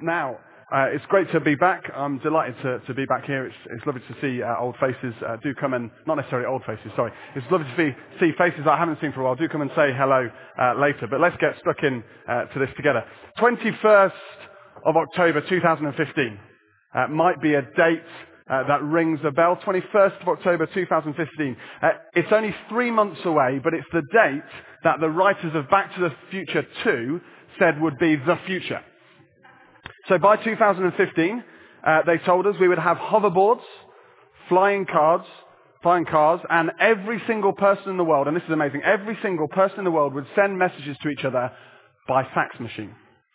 Now, it's great to be back. I'm delighted to be back here. It's lovely to see old faces. Do come and, not necessarily old faces, sorry. It's lovely to see faces I haven't seen for a while. Do come and say hello later. But let's get stuck in to this together. 21st of October 2015 might be a date that rings a bell. 21st of October 2015. It's only 3 months away, but it's the date that the writers of Back to the Future 2 said would be the future. So by 2015, they told us we would have hoverboards, flying cars, and every single person in the world, and this is amazing, every single person in the world would send messages to each other by fax machine.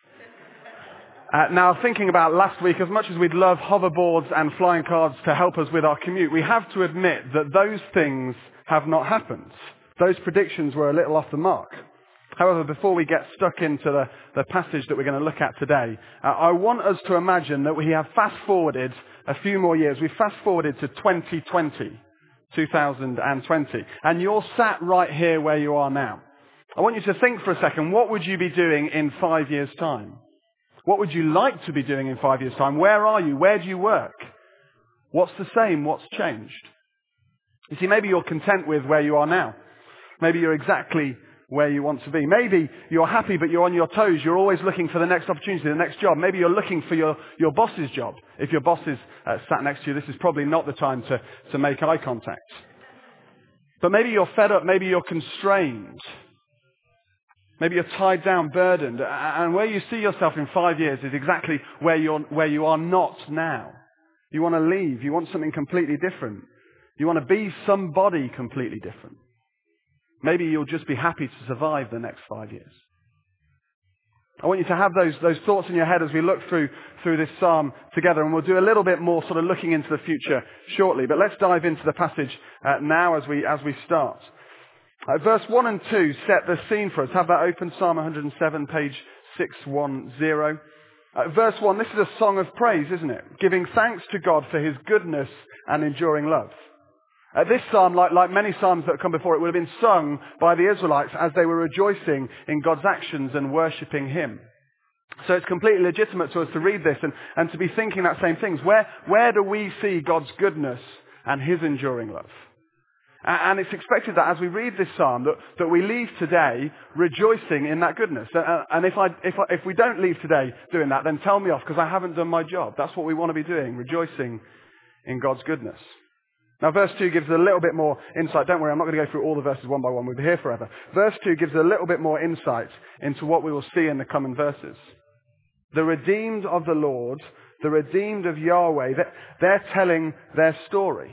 Now, thinking about last week, as much as we'd love hoverboards and flying cars to help us with our commute, we have to admit that those things have not happened. Those predictions were a little off the mark. However, before we get stuck into the passage that we're going to look at today, I want us to imagine that we have fast-forwarded a few more years. We've fast-forwarded to 2020, and you're sat right here where you are now. I want you to think for a second, what would you be doing in 5 years' time? What would you like to be doing in 5 years' time? Where are you? Where do you work? What's the same? What's changed? You see, maybe you're content with where you are now. Maybe you're exactly where you want to be. Maybe you're happy, but you're on your toes. You're always looking for the next opportunity, the next job. Maybe you're looking for your boss's job. If your boss is sat next to you, this is probably not the time to make eye contact. But maybe you're fed up. Maybe you're constrained. Maybe you're tied down, burdened. And where you see yourself in 5 years is exactly where you are not now. You want to leave. You want something completely different. You want to be somebody completely different. Maybe you'll just be happy to survive the next 5 years. I want you to have those thoughts in your head as we look through this psalm together, and we'll do a little bit more sort of looking into the future shortly. But let's dive into the passage now as we start. Verse 1 and 2 set the scene for us. Have that open, Psalm 107, page 610. Verse 1, this is a song of praise, isn't it? Giving thanks to God for his goodness and enduring love. This psalm, like many psalms that have come before it, would have been sung by the Israelites as they were rejoicing in God's actions and worshipping him. So it's completely legitimate to us to read this and to be thinking that same things. Where do we see God's goodness and his enduring love? And it's expected that as we read this psalm, that we leave today rejoicing in that goodness. And if we don't leave today doing that, then tell me off, because I haven't done my job. That's what we want to be doing, rejoicing in God's goodness. Now, verse 2 gives a little bit more insight. Don't worry, I'm not going to go through all the verses one by one. We'll be here forever. Verse 2 gives a little bit more insight into what we will see in the coming verses. The redeemed of the Lord, the redeemed of Yahweh, they're telling their story.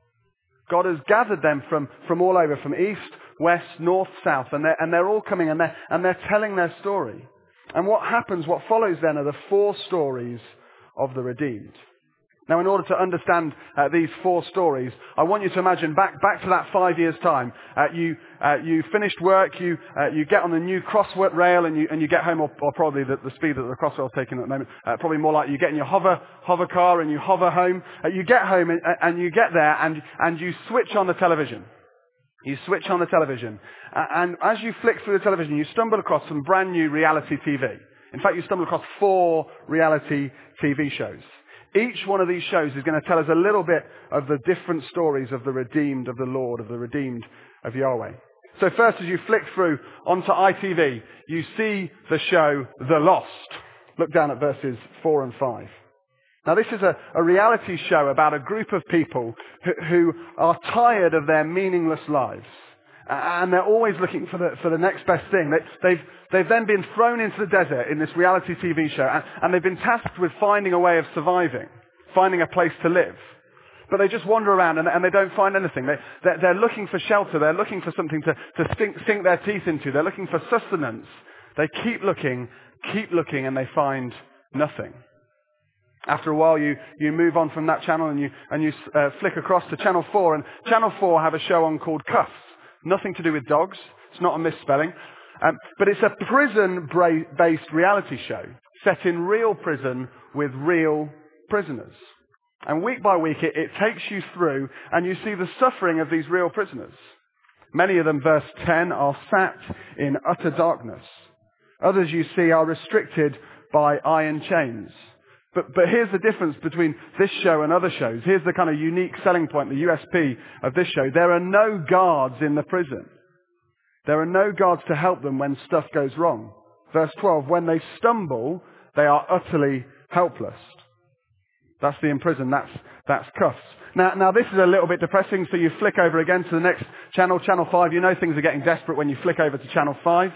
God has gathered them from all over, from east, west, north, south, and they're all coming and they're telling their story. And what follows then are the 4 stories of the redeemed. Now, in order to understand these 4 stories, I want you to imagine back to that 5 years' time. You finished work, you get on the new Crossrail rail, and you get home, or probably the speed that the Crossrail is taking at the moment, probably more like you get in your hover car and you hover home. You get home and you get there and you switch on the television. You switch on the television, and as you flick through the television, you stumble across some brand new reality TV. In fact, you stumble across 4 reality TV shows. Each one of these shows is going to tell us a little bit of the different stories of the redeemed of the Lord, of the redeemed of Yahweh. So first, as you flick through onto ITV, you see the show The Lost. Look down at verses 4 and 5. Now, this is a reality show about a group of people who are tired of their meaningless lives. And they're always looking for the next best thing. They've then been thrown into the desert in this reality TV show, and they've been tasked with finding a way of surviving, finding a place to live. But they just wander around and they don't find anything. They're looking for shelter. They're looking for something to sink their teeth into. They're looking for sustenance. They keep looking, and they find nothing. After a while, you move on from that channel and you flick across to Channel 4, and Channel 4 have a show on called Cuffs. Nothing to do with dogs. It's not a misspelling. But it's a prison-based reality show set in real prison with real prisoners. And week by week, it takes you through and you see the suffering of these real prisoners. Many of them, verse 10, are sat in utter darkness. Others you see are restricted by iron chains. But here's the difference between this show and other shows. Here's the kind of unique selling point, the USP of this show. There are no guards in the prison. There are no guards to help them when stuff goes wrong. Verse 12, when they stumble, they are utterly helpless. That's the imprison. That's cuffs. Now this is a little bit depressing, so you flick over again to the next channel, Channel 5. You know things are getting desperate when you flick over to Channel 5.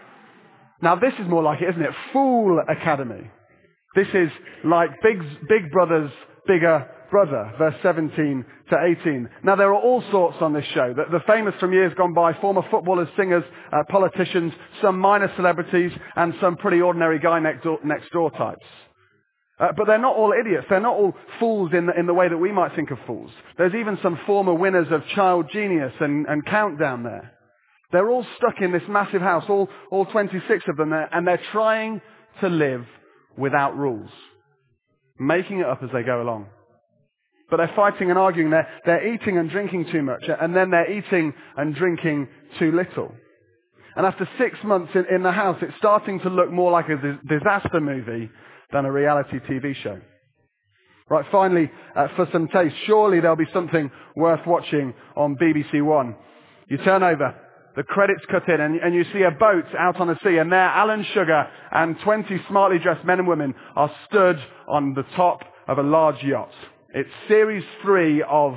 Now this is more like it, isn't it? Fool Academy. This is like Big Brother's bigger brother, verse 17 to 18. Now there are all sorts on this show. The famous from years gone by, former footballers, singers, politicians, some minor celebrities, and some pretty ordinary guy next door types. But they're not all idiots. They're not all fools in the way that we might think of fools. There's even some former winners of Child Genius and Countdown there. They're all stuck in this massive house, all 26 of them there, and they're trying to live without rules, making it up as they go along. But they're fighting and arguing. They're eating and drinking too much, and then they're eating and drinking too little. And after 6 months in the house, it's starting to look more like a disaster movie than a reality TV show. Right, finally, for some taste, surely there'll be something worth watching on BBC One. You turn over, the credits cut in, and you see a boat out on the sea, and there Alan Sugar and 20 smartly dressed men and women are stood on the top of a large yacht. It's series 3 of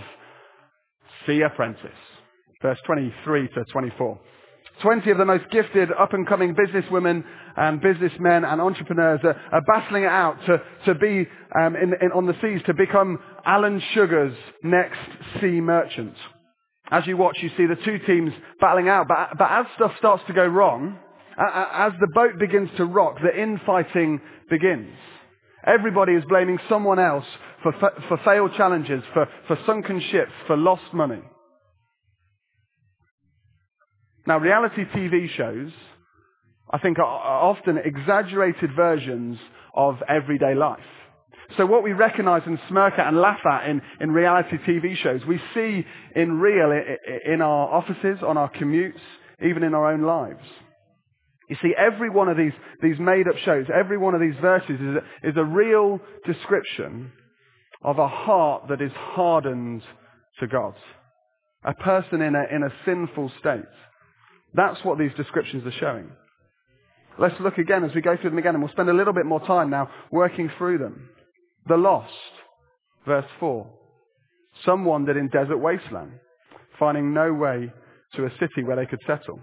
Sea Apprentice, verse 23 to 24. 20 of the most gifted up-and-coming businesswomen and businessmen and entrepreneurs are battling it out to be on the seas, to become Alan Sugar's next sea merchant. As you watch, you see the two teams battling out, but as stuff starts to go wrong, as the boat begins to rock, the infighting begins. Everybody is blaming someone else for failed challenges, for sunken ships, for lost money. Now, reality TV shows, I think, are often exaggerated versions of everyday life. So what we recognize and smirk at and laugh at in reality TV shows, we see in real in our offices, on our commutes, even in our own lives. You see, every one of these made-up shows, every one of these verses is a real description of a heart that is hardened to God. A person in a sinful state. That's what these descriptions are showing. Let's look again as we go through them again, and we'll spend a little bit more time now working through them. The lost, verse 4. Some wandered in desert wasteland, finding no way to a city where they could settle.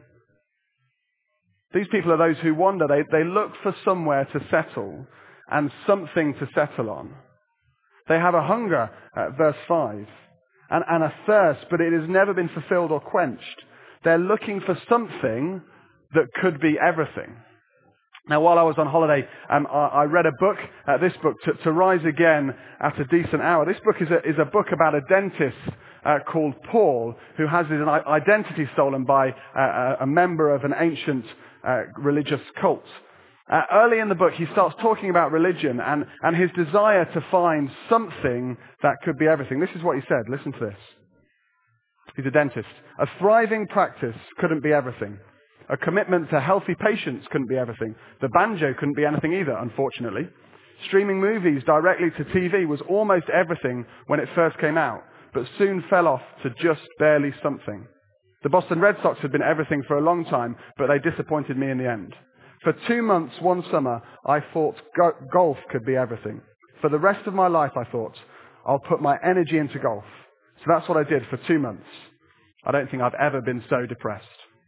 These people are those who wander. They look for somewhere to settle and something to settle on. They have a hunger, verse 5, and a thirst, but it has never been fulfilled or quenched. They're looking for something that could be everything. Now, while I was on holiday, I read a book, this book, To Rise Again at a Decent Hour. This book is a book about a dentist called Paul, who has his identity stolen by a member of an ancient religious cult. Early in the book, he starts talking about religion and his desire to find something that could be everything. This is what he said. Listen to this. He's a dentist. A thriving practice couldn't be everything. A commitment to healthy patients couldn't be everything. The banjo couldn't be anything either, unfortunately. Streaming movies directly to TV was almost everything when it first came out, but soon fell off to just barely something. The Boston Red Sox had been everything for a long time, but they disappointed me in the end. For 2 months, one summer, I thought golf could be everything. For the rest of my life, I thought, I'll put my energy into golf. So that's what I did for 2 months. I don't think I've ever been so depressed.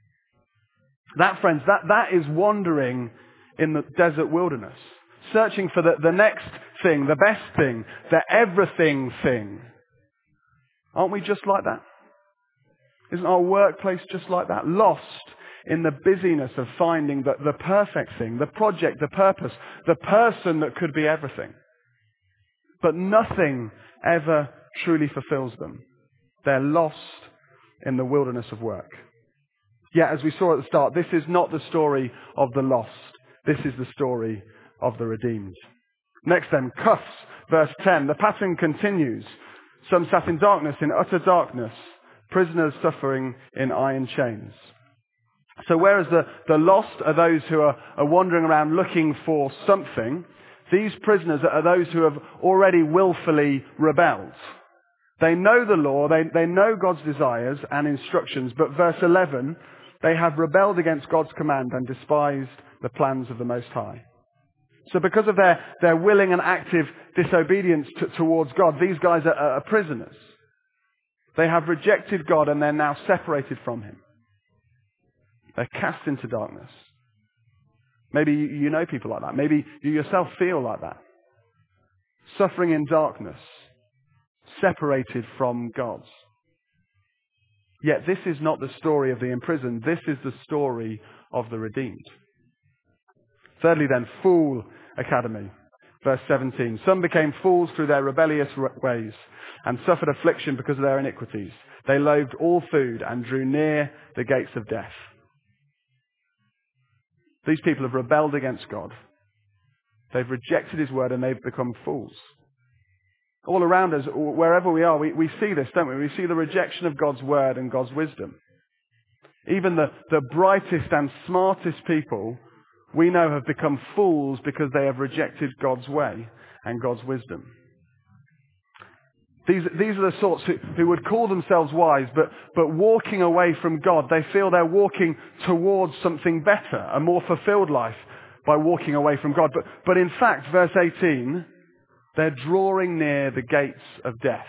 That, friends, that is wandering in the desert wilderness, searching for the next thing, the best thing, the everything thing. Aren't we just like that? Isn't our workplace just like that? Lost in the busyness of finding the perfect thing, the project, the purpose, the person that could be everything. But nothing ever truly fulfills them. They're lost in the wilderness of work. Yet, as we saw at the start, this is not the story of the lost. This is the story of the redeemed. Next then, cuffs, verse 10. The pattern continues. Some sat in darkness, in utter darkness, prisoners suffering in iron chains. So whereas the lost are those who are wandering around looking for something, these prisoners are those who have already willfully rebelled. They know the law, they know God's desires and instructions, but verse 11, they have rebelled against God's command and despised the plans of the Most High. So because of their willing and active disobedience towards God, these guys are prisoners. They have rejected God and they're now separated from Him. They're cast into darkness. Maybe you know people like that. Maybe you yourself feel like that. Suffering in darkness, separated from God. Yet this is not the story of the imprisoned. This is the story of the redeemed. Thirdly then, Fool Academy. Verse 17. Some became fools through their rebellious ways and suffered affliction because of their iniquities. They loathed all food and drew near the gates of death. These people have rebelled against God. They've rejected His word and they've become fools. All around us, wherever we are, we see this, don't we? We see the rejection of God's word and God's wisdom. Even the brightest and smartest people we know have become fools because they have rejected God's way and God's wisdom. These are the sorts who would call themselves wise, but walking away from God, they feel they're walking towards something better, a more fulfilled life by walking away from God. But in fact, verse 18, they're drawing near the gates of death.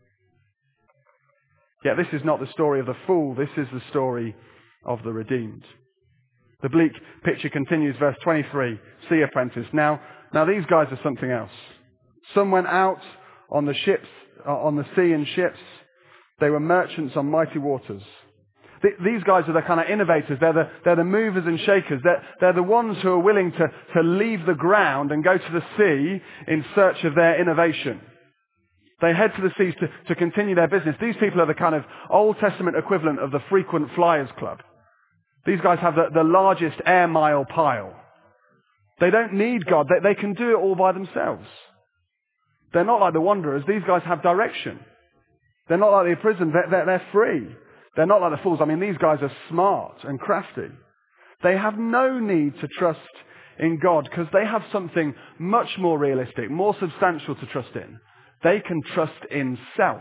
Yet this is not the story of the fool, this is the story of the redeemed. The bleak picture continues, verse 23, sea apprentice. Now these guys are something else. Some went out on the sea in ships. They were merchants on mighty waters. These guys are the kind of innovators. They're the movers and shakers. They're the ones who are willing to leave the ground and go to the sea in search of their innovation. They head to the seas to continue their business. These people are the kind of Old Testament equivalent of the frequent flyers club. These guys have the largest air mile pile. They don't need God. They can do it all by themselves. They're not like the wanderers. These guys have direction. They're not like the imprisoned. They're free. They're not like the fools. I mean, these guys are smart and crafty. They have no need to trust in God because they have something much more realistic, more substantial to trust in. They can trust in self.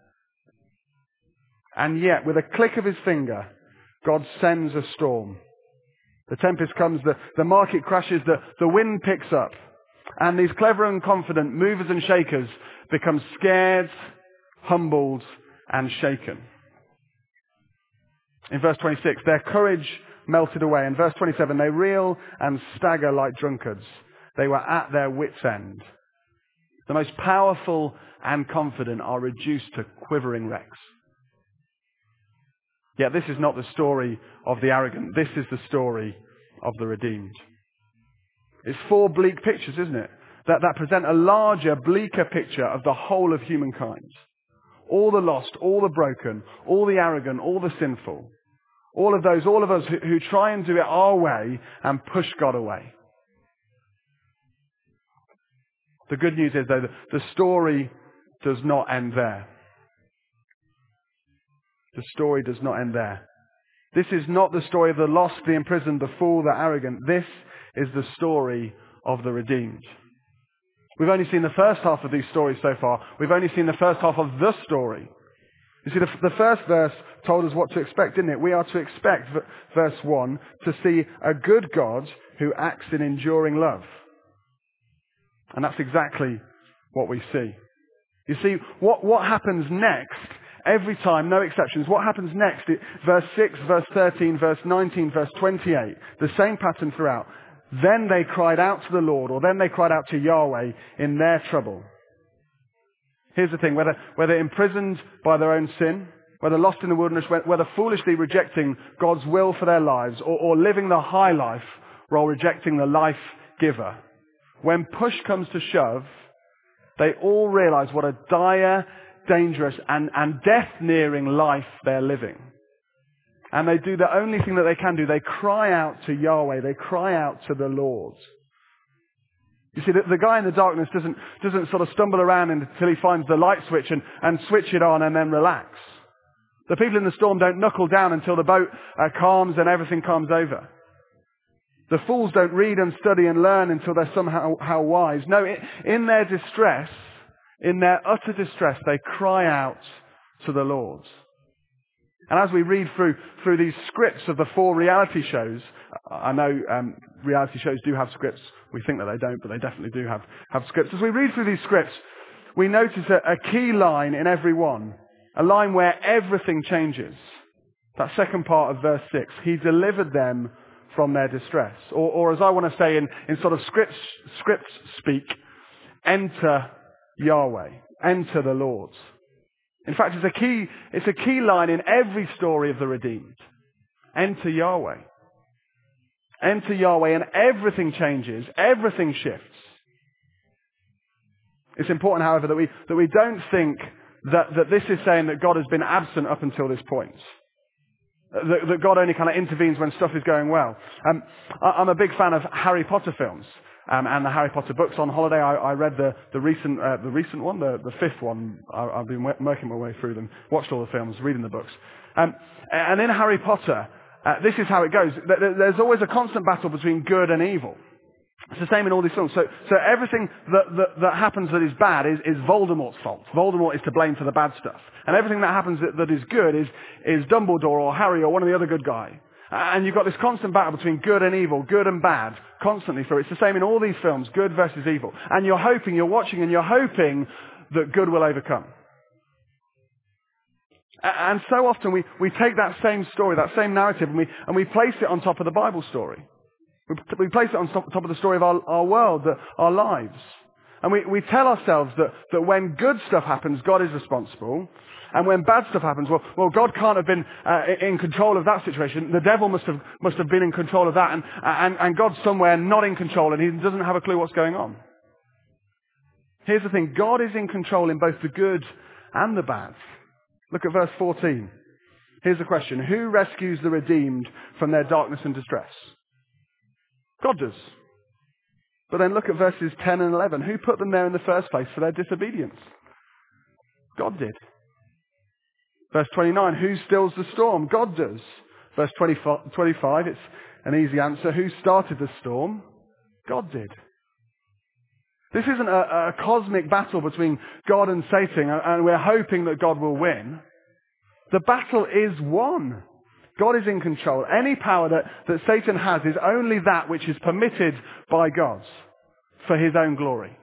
And yet, with a click of His finger, God sends a storm. The tempest comes, the market crashes, the wind picks up. And these clever and confident movers and shakers become scared, humbled, and shaken. In verse 26, their courage melted away. In verse 27, they reel and stagger like drunkards. They were at their wits' end. The most powerful and confident are reduced to quivering wrecks. Yet this is not the story of the arrogant. This is the story of the redeemed. It's four bleak pictures, isn't it? That present a larger, bleaker picture of the whole of humankind. All the lost, all the broken, all the arrogant, all the sinful. All of us who try and do it our way and push God away. The good news is, though, the story does not end there. The story does not end there. This is not the story of the lost, the imprisoned, the fool, the arrogant. This is the story of the redeemed. We've only seen the first half of these stories so far. We've only seen the first half of the story. You see, the first verse told us what to expect, didn't it? We are to expect, verse 1, to see a good God who acts in enduring love. And that's exactly what we see. You see, what happens next, every time, no exceptions, what happens next, verse 6, verse 13, verse 19, verse 28, the same pattern throughout. Then they cried out to the Lord, or then they cried out to Yahweh in their trouble. Here's the thing, whether imprisoned by their own sin, whether lost in the wilderness, whether foolishly rejecting God's will for their lives, or living the high life while rejecting the life giver, when push comes to shove, they all realize what a dire, dangerous, and death-nearing life they're living. And they do the only thing that they can do. They cry out to Yahweh. They cry out to the Lord. You see, the guy in the darkness doesn't sort of stumble around until he finds the light switch and switch it on and then relax. The people in the storm don't knuckle down until the boat calms and everything calms over. The fools don't read and study and learn until they're somehow wise. No, in their distress, in their utter distress, they cry out to the Lord. And as we read through these scripts of the 4 reality shows, I know reality shows do have scripts. We think that they don't, but they definitely do have scripts. As we read through these scripts, we notice a key line in every one, a line where everything changes. That second part of verse 6, he delivered them from their distress. Or as I want to say in sort of script speak, enter Yahweh, enter the Lord. In fact, it's a key line in every story of the redeemed. Enter Yahweh. Enter Yahweh and everything changes, everything shifts. It's important, however, that we don't think that this is saying that God has been absent up until this point. That God only kind of intervenes when stuff is going well. I'm a big fan of Harry Potter films. And the Harry Potter books. On holiday, I read the recent one, the 5th one. I've been working my way through them, watched all the films, reading the books. And in Harry Potter, this is how it goes. There's always a constant battle between good and evil. It's the same in all these films. So everything that happens that is bad is Voldemort's fault. Voldemort is to blame for the bad stuff. And everything that happens that is good is Dumbledore or Harry or one of the other good guys. And you've got this constant battle between good and evil, good and bad, constantly through. It's the same in all these films, good versus evil. And you're watching and you're hoping that good will overcome. And so often we take that same story, that same narrative, and we place it on top of the Bible story. We place it on top of the story of our world, our lives. And we tell ourselves that when good stuff happens, God is responsible. And when bad stuff happens, well, God can't have been in control of that situation. The devil must have been in control of that, and God's somewhere not in control, and he doesn't have a clue what's going on. Here's the thing: God is in control in both the good and the bad. Look at verse 14. Here's the question: who rescues the redeemed from their darkness and distress? God does. But then look at verses 10 and 11. Who put them there in the first place for their disobedience? God did. Verse 29, who stills the storm? God does. Verse 25, it's an easy answer. Who started the storm? God did. This isn't a cosmic battle between God and Satan, and we're hoping that God will win. The battle is won. God is in control. Any power that Satan has is only that which is permitted by God for his own glory.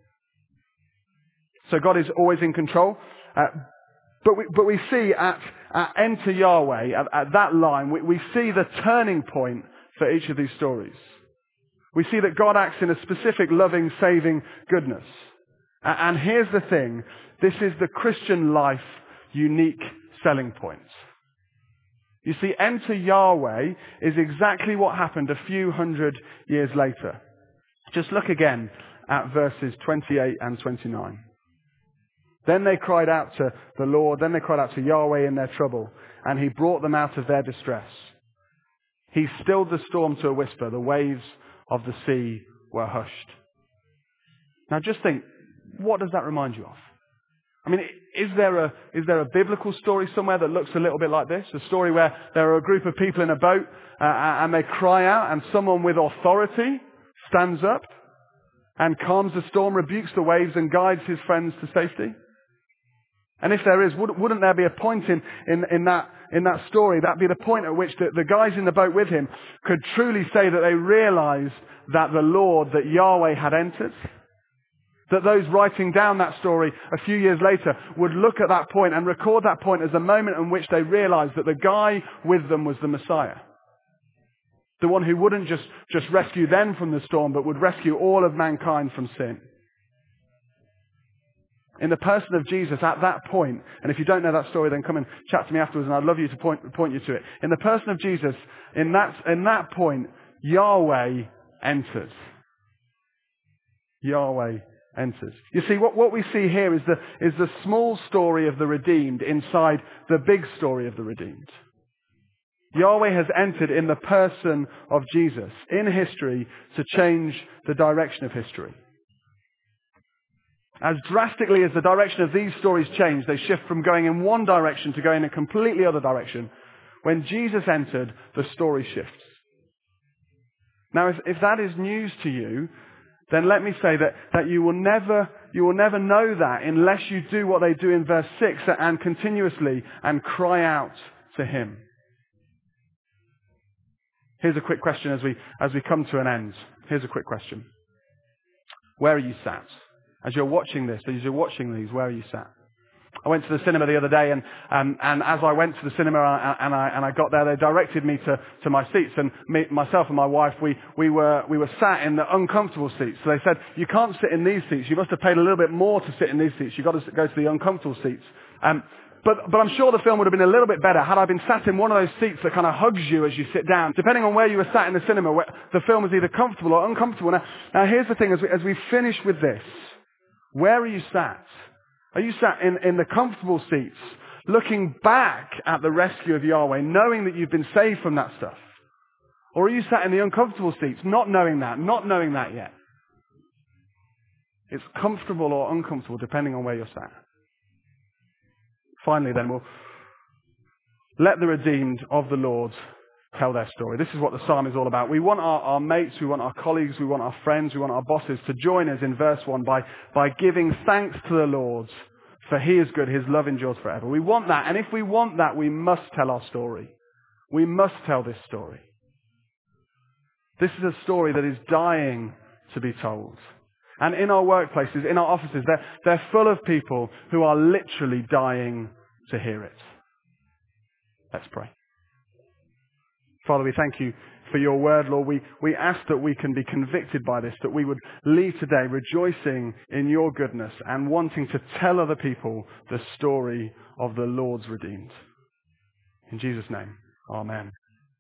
So God is always in control. But we see at Enter Yahweh, at that line, we see the turning point for each of these stories. We see that God acts in a specific loving, saving goodness. And here's the thing. This is the Christian life unique selling point. You see, Enter Yahweh is exactly what happened a few hundred years later. Just look again at verses 28 and 29. Then they cried out to the Lord, then they cried out to Yahweh in their trouble, and he brought them out of their distress. He stilled the storm to a whisper, the waves of the sea were hushed. Now just think, what does that remind you of? I mean, is there a biblical story somewhere that looks a little bit like this? A story where there are a group of people in a boat and they cry out and someone with authority stands up and calms the storm, rebukes the waves and guides his friends to safety? And if there is, wouldn't there be a point in that story? That'd be the point at which the guys in the boat with him could truly say that they realized that the Lord, that Yahweh had entered. That those writing down that story a few years later would look at that point and record that point as a moment in which they realized that the guy with them was the Messiah. The one who wouldn't just rescue them from the storm, but would rescue all of mankind from sin. In the person of Jesus at that point, and if you don't know that story, then come and chat to me afterwards and I'd love you to point you to it. In the person of Jesus, in that point, Yahweh enters. Yahweh enters. You see, what we see here is the small story of the redeemed inside the big story of the redeemed. Yahweh has entered in the person of Jesus in history to change the direction of history. As drastically as the direction of these stories change, they shift from going in one direction to going in a completely other direction. When Jesus entered, the story shifts. Now, if that is news to you, then let me say that you will never know that unless you do what they do in verse 6 and continuously and cry out to him. Here's a quick question as we come to an end. Here's a quick question. Where are you sat? As you're watching this, as you're watching these, where are you sat? I went to the cinema the other day, and as I went to the cinema and I got there, they directed me to my seats, and myself and my wife, we were sat in the uncomfortable seats. So they said, you can't sit in these seats. You must have paid a little bit more to sit in these seats. You've got to go to the uncomfortable seats. But I'm sure the film would have been a little bit better had I been sat in one of those seats that kind of hugs you as you sit down. Depending on where you were sat in the cinema, the film was either comfortable or uncomfortable. Now here's the thing, as we finish with this, where are you sat? Are you sat in the comfortable seats, looking back at the rescue of Yahweh, knowing that you've been saved from that stuff? Or are you sat in the uncomfortable seats, not knowing that yet? It's comfortable or uncomfortable, depending on where you're sat. Finally, then, we'll let the redeemed of the Lord tell their story. This is what the psalm is all about. We want our mates, we want our colleagues, we want our friends, we want our bosses to join us in verse 1 by giving thanks to the Lord, for he is good, his love endures forever. We want that, and if we want that, we must tell our story. We must tell this story. This is a story that is dying to be told. And in our workplaces, in our offices, they're full of people who are literally dying to hear it. Let's pray. Father, we thank you for your word, Lord. We ask that we can be convicted by this, that we would leave today rejoicing in your goodness and wanting to tell other people the story of the Lord's redeemed. In Jesus' name, amen.